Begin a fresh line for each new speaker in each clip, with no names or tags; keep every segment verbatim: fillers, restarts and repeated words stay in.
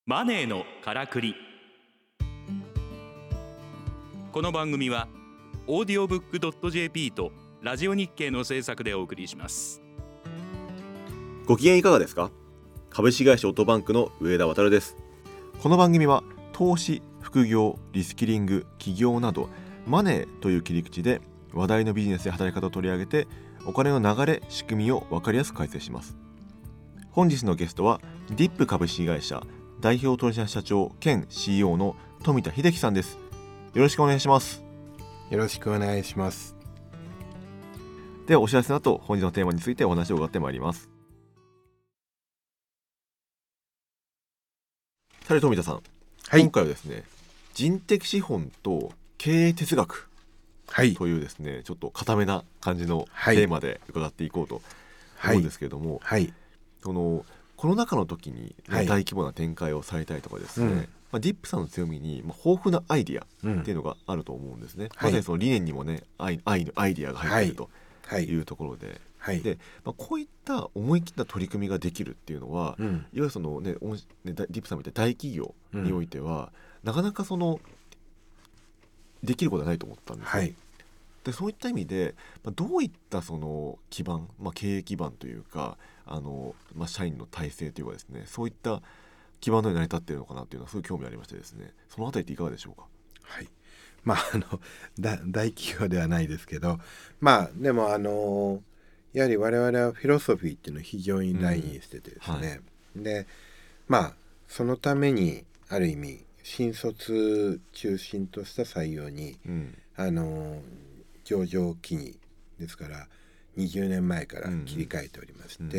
マネーのからくり。この番組はオーディオブックドットジェーピー とラジオ日経の制作でお送りします。
ご機嫌いかがですか？株式会社オートバンクの上田渉です。この番組は投資、副業、リスキリング、起業などマネーという切り口で話題のビジネスや働き方を取り上げて、お金の流れ、仕組みを分かりやすく解説します。本日のゲストはディップ株式会社代表取締役社長兼 シーイーオー の富田秀樹さんです。よろしくお願いします。
よろしくお願いします。
ではお知らせの後、本日のテーマについてお話を伺ってまいります。さて富田さん、はい、今回はですね、人的資本と経営哲学というですね、はい、ちょっと固めな感じのテーマで伺っていこうと思うんですけれども、はいはい、そのコロナ禍の時に、ね、はい、大規模な展開をされたりとかですね、うん、まあ、ディップさんの強みに、まあ、豊富なアイディアっていうのがあると思うんですね、うん、まさにその理念にもね、愛、愛のアイディアが入っているというところで、はい、で、まあ、こういった思い切った取り組みができるっていうのは、うん、いわゆるその、ね、ね、ディップさんみたいな大企業においては、うん、なかなかそのできることはないと思ったんですよ、はい、でそういった意味で、まあ、どういったその基盤、まあ、経営基盤というか、あの、まあ、社員の体制というかですね、そういった基盤のように成り立っているのかなというのはすごい興味ありましてですね、そのあたりっていかがでしょうか？
はい、まああのだ大企業ではないですけど、まあでもあのやはり我々はフィロソフィーっていうのを非常に大事にしててですね、うん、はい、でまあそのためにある意味新卒中心とした採用に、うん、あの上場期にですからにじゅうねんまえから切り替えておりまして、うんうん、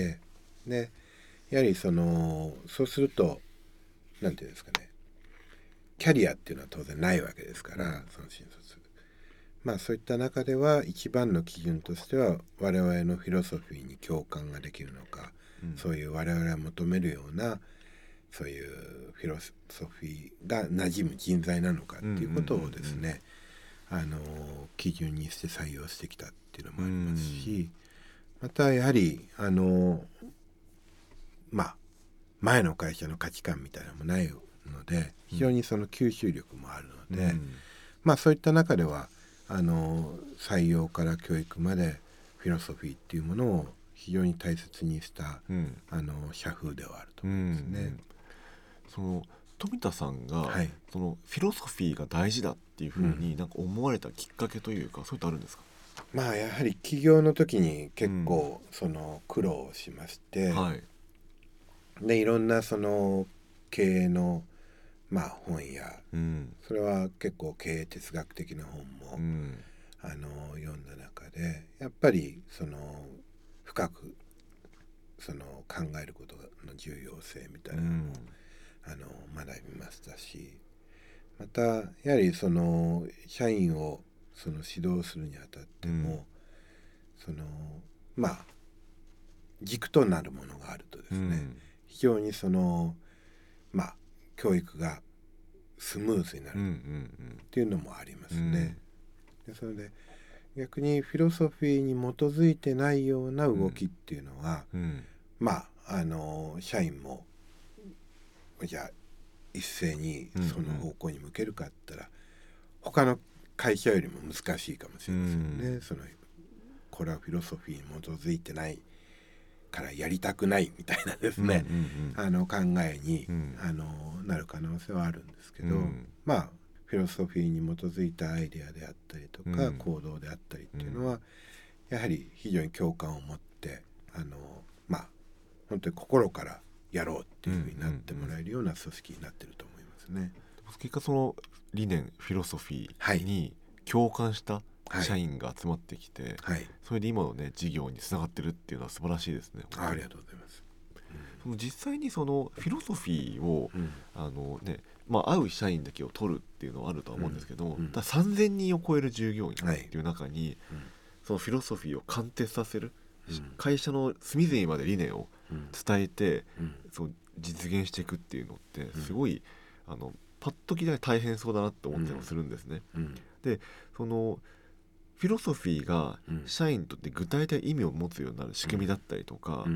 でやはりそのそうするとなんていうんですかね、キャリアっていうのは当然ないわけですから、うん、その新卒、まあそういった中では一番の基準としては我々のフィロソフィーに共感ができるのか、うん、そういう我々が求めるようなそういうフィロソフィーが馴染む人材なのかっていうことをですね、あの基準にして採用してきたっていうのもありますし、またやはりあのまあ前の会社の価値観みたいなのもないので、非常にその吸収力もあるので、うん、まあそういった中ではあの採用から教育までフィロソフィーっていうものを非常に大切にした、うん、あの社風ではあると思いますね、うんうん、
その富田さんが、はい、そのフィロソフィーが大事だっていうふうになんか思われたきっかけというか、うん、そういったあるんですか？
まあやはり起業の時に結構その苦労をしまして、うん、はい、でいろんなその経営のまあ本や、うん、それは結構経営哲学的な本も、うん、あの読んだ中でやっぱりその深くその考えることの重要性みたいなのも、うん、あの学びましたし、またやはりその社員をその指導するにあたっても、うん、そのまあ軸となるものがあるとですね、うん、非常にそのまあ教育がスムーズになるっていうのもありますね、うんうんうん、でそれで逆にフィロソフィーに基づいてないような動きっていうのは、うんうん、まああの社員もじゃあ一斉にその方向に向けるかって言ったら、うんうん、他の会社よりも難しいかもしれませんね、うん、そのこれはフィロソフィーに基づいてないからやりたくないみたいなですね、うんうんうん、あの考えに、うん、あのなる可能性はあるんですけど、うん、まあフィロソフィーに基づいたアイデアであったりとか、うん、行動であったりっていうのは、うん、やはり非常に共感を持ってあのまあ本当に心からやろうっていうふうになってもらえるような組織になってると思いますね、うんうんうん、
結果その理念フィロソフィーに共感した社員が集まってきて、はい、それで今のね事業につながってるっていうのは素晴らしいですね。
ありがとうございます、
うん、その実際にそのフィロソフィーを、うん、あのねまあ、会う社員だけを取るっていうのはあるとは思うんですけど、うんうん、ださんぜんにんを超える従業員っていう中に、はい、そのフィロソフィーを貫徹させる、うん、会社の隅々まで理念を伝えて、うん、そう実現していくっていうのってすごい、うん、あのパッと聞いたら大変そうだなって思ったりもするんですね、うんうん、でそのフィロソフィーが社員にとって具体的な意味を持つようになる仕組みだったりとか、うん、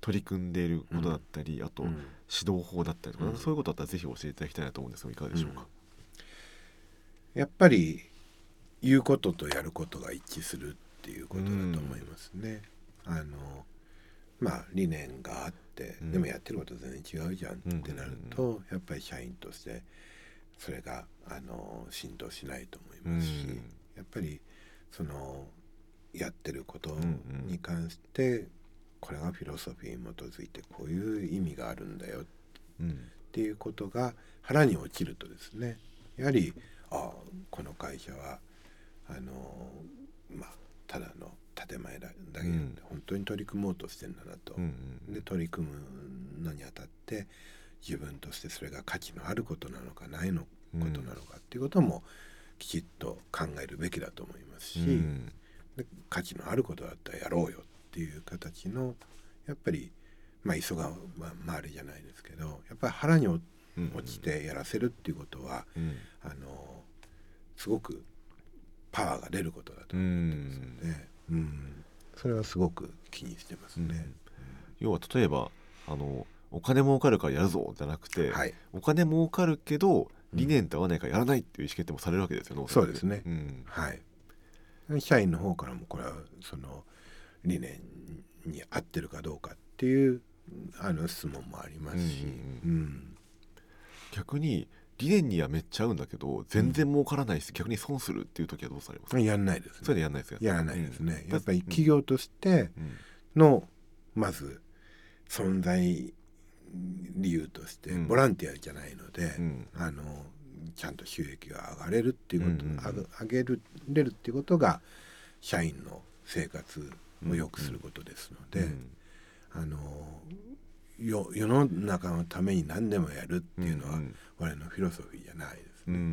取り組んでいることだったり、うん、あと、うん、指導法だったりとか、うん、そういうことだったらぜひ教えていただきたいなと思うんですがいかがでしょうか。
うん、やっぱり言うこととやることが一致するっていうことだと思いますね。うん、あのまあ理念があって、うん、でもやってること全然違うじゃんってなると、うん、やっぱり社員としてそれがあの浸透しないと思いますし、うん、やっぱりそのやってることに関して、うん、これがフィロソフィーに基づいてこういう意味があるんだよっていうことが腹に落ちるとですね、やはりあこの会社はあのまあただの建前だけで、うん、本当に取り組もうとしてんだなと、うんうん、で取り組むのにあたって自分としてそれが価値のあることなのかないのことなのかっていうこともきちっと考えるべきだと思いますし、うん、で価値のあることだったらやろうよっていう形のやっぱりまあ急が回るじゃないですけど、やっぱり腹に落ちてやらせるっていうことは、うん、あのすごくパワーが出ることだと思ってますので、うんうん、それはすごく気にしてますね。うん、
要は例えばあのお金儲かるからやるぞじゃなくて、はい、お金儲かるけど理念と合わないからやらないっていう意思決定もされるわけですよね。
そうですね、うん、はい。社員の方からもこれはその理念に合ってるかどうかっていうあの質問もありますし、うんうんうん、
逆に理念にはめっちゃ合うんだけど全然儲からないし、うん、逆に損するっていう時はどうされますか。
やらないですね。
それでやらないですよ。
やらないですね、うん、やっぱり企業としての、うん、まず存在理由としてボランティアじゃないので、うん、あのちゃんと収益が上がれるっていうこと、うんうんうん、上げるれるっていうことが社員の生活を良くすることですので、うんうん、あのよ世の中のために何でもやるっていうのは、うんうん、我々のフィロソフィーじゃないですね。うんうん、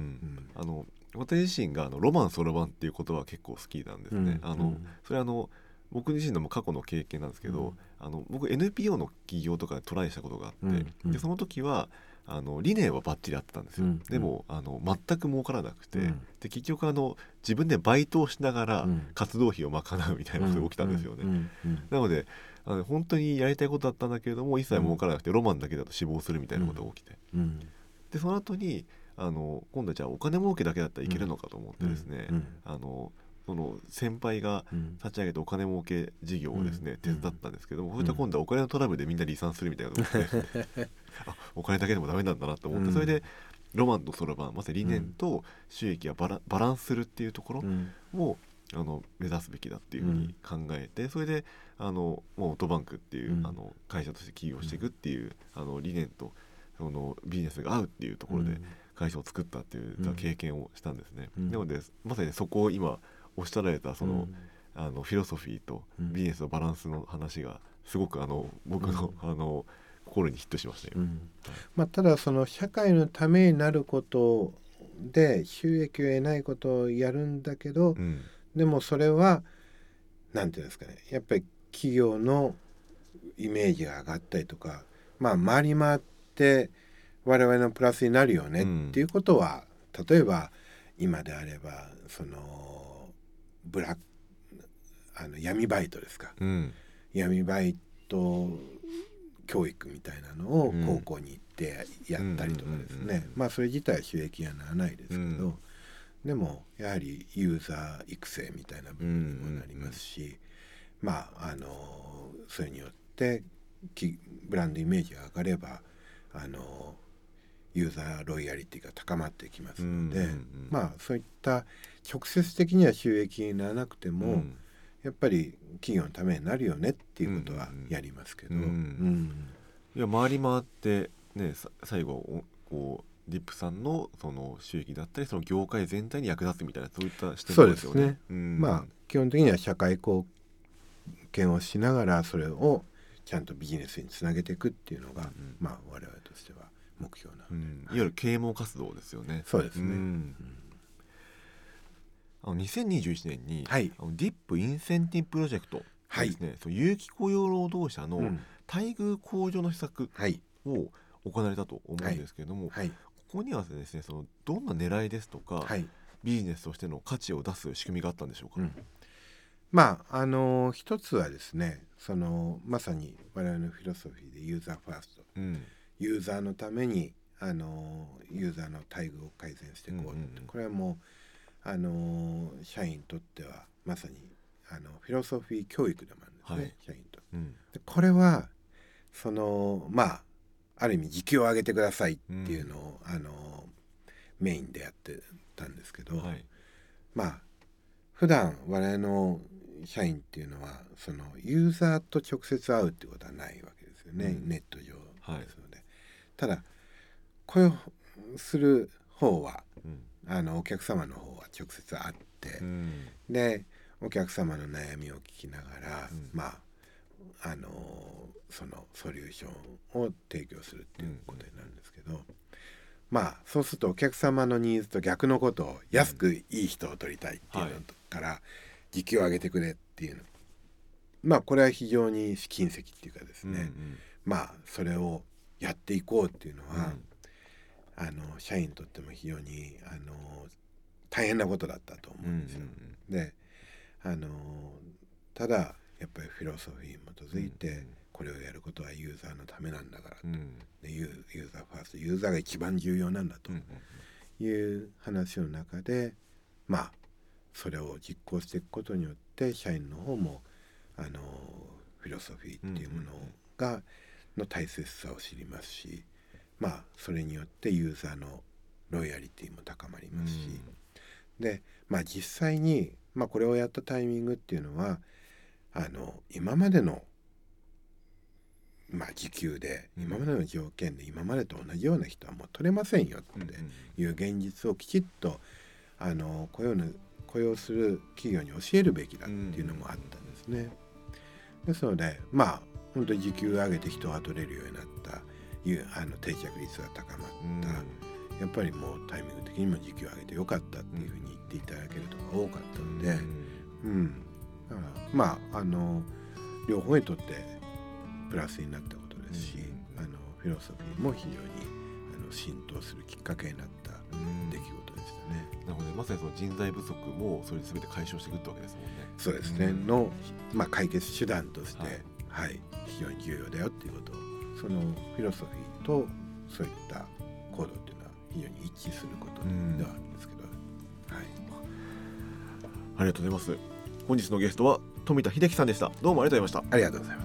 あの私自身があのロマンそろばんっていう言葉は結構好きなんですね。うん、あの、うん、それはあの僕自身のも過去の経験なんですけど、うん、あの僕 エヌピーオー の企業とかでトライしたことがあって、うんうん、でその時はあの理念はバッチリあってたんですよ。うん、でもあの全く儲からなくて、うん、で結局あの自分でバイトをしながら活動費を賄うみたいなことが起きたんですよね。なのであの本当にやりたいことだったんだけれども一切儲からなくて、うん、ロマンだけだと死亡するみたいなことが起きて、うん、でその後にあの今度はじゃあお金儲けだけだったらいけるのかと思ってですね、うんうん、あのその先輩が立ち上げたお金儲け事業をですね、うん、手伝ったんですけども、うん、そういった今度はお金のトラブルでみんな離散するみたいなことが起きてあお金だけでもダメなんだなと思って、うん、それでロマンとそろばんまさに理念と収益がバラ、バランスするっていうところを、うん、あの目指すべきだっていうふうに考えて、それであのもうオートバンクっていう、うん、あの会社として起業していくっていう、うん、あの理念とそのビジネスが合うっていうところで会社を作ったっていう経験をしたんですね。うん、なのでまさにそこを今おっしゃられたその、うん、あのフィロソフィーとビジネスのバランスの話がすごくあの僕の、うん、あの心にヒットしましたよ。うん、はい、
まあ、ただその社会のためになることで収益を得ないことをやるんだけど、うん、でもそれはなんていうんですかね、やっぱり企業のイメージが上がったりとか、まあ回り回って我々のプラスになるよねっていうことは、うん、例えば今であればそのブラックあの闇バイトですか、うん、闇バイト教育みたいなのを高校に行ってやったりとかですね、まあそれ自体は収益にはならないですけど、うん、でもやはりユーザー育成みたいな部分にもなりますし、うん、まああのそれによってブランドイメージが上がればあのユーザーロイヤリティが高まってきますので、うんうんうん、まあそういった直接的には収益にならなくても、うん、やっぱり企業のためになるよねっていうことはやりますけど、うんうんうん、
いや回り回ってね最後こうディップさんのその収益だったりその業界全体に役立つみたいなそういった視点ですよね。
そうですね、うん、まあ基本的には社会貢献をしながらそれをちゃんとビジネスにつなげていくっていうのが、うん、まあ我々としては目標な、うん、
いわゆる啓蒙活動ですよね。
そうですね、うん、
あのにせんにじゅういちねんに、はい、あのディップインセンティブプロジェクトですね、はい、そう有期雇用労働者の待遇向上の施策を行われたと思うんですけれども、はいはい、ここにはですねそのどんな狙いですとか、はい、ビジネスとしての価値を出す仕組みがあったんでしょうか。うん、
まああの一つはですね、そのまさに我々のフィロソフィーでユーザーファースト、うん、ユーザーのためにあのユーザーの待遇を改善していこう、うんうんうん、これはもうあの社員にとってはまさにあのフィロソフィー教育でもあるんですね、はい、社員にとって、うん、でこれはそのまあある意味時給を上げてくださいっていうのを、うん、あのメインでやってたんですけど、はい、まあ普段我々の社員っていうのはそのユーザーと直接会うっていうことはないわけですよね、うん、ネット上ですので、はい、ただ雇用する方は、うん、あのお客様の方は直接会って、うん、でお客様の悩みを聞きながら、うん、まああのそのソリューションを提供するっていうことになるんですけど、うん、まあそうするとお客様のニーズと逆のことを安くいい人を取りたいっていうのから、はい、時給を上げてくれっていうの、まあこれは非常に試金石っていうかですね、うんうん、まあそれをやっていこうっていうのは、うん、あの社員にとっても非常にあの大変なことだったと思うんですよ、うんうん、であのただやっぱりフィロソフィーに基づいてこれをやることはユーザーのためなんだからと、うん、でユー、ユーザーファースト、ユーザーが一番重要なんだという話の中で、まあそれを実行していくことによって社員の方もあのフィロソフィーっていうものがの大切さを知りますし、まあそれによってユーザーのロイヤリティも高まりますし、うん、でまあ実際に、まあ、これをやったタイミングっていうのはあの今までの、まあ、時給で今までの条件で今までと同じような人はもう取れませんよっていう現実をきちっとあの雇用の雇用する企業に教えるべきだっていうのもあったんですね。ですのでまあ本当に時給を上げて人が取れるようになったいうあの定着率が高まった、やっぱりもうタイミング的にも時給を上げてよかったっていうふうに言っていただけるとか多かったので、うん、うん、だからまああの両方にとってプラスになったことですし、うん、あのフィロソフィーも非常にあの浸透するきっかけになった出来事でしたね。
なのでまさにその人材不足もそれ全て解消していくってわけですもんね。
そうですね、うん、の、まあ、解決手段として、はいはい、非常に重要だよっていうことを、そのフィロソフィーとそういった行動っていうのは非常に一致することではあるんですけど、うん、はい、
ありがとうございます。本日のゲストは富田秀樹さんでした。どうもありがとうございました。
ありがとうございます。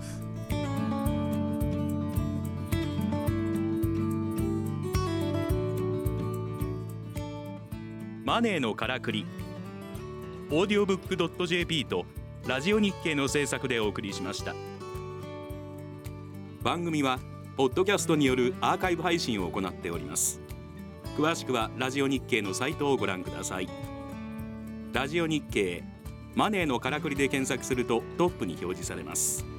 マネーのからくり、オーディオブックドットジェーピー とラジオ日経の制作でお送りしました。番組はポッドキャストによるアーカイブ配信を行っております。詳しくはラジオ日経のサイトをご覧ください。ラジオ日経マネーのからくりで検索するとトップに表示されます。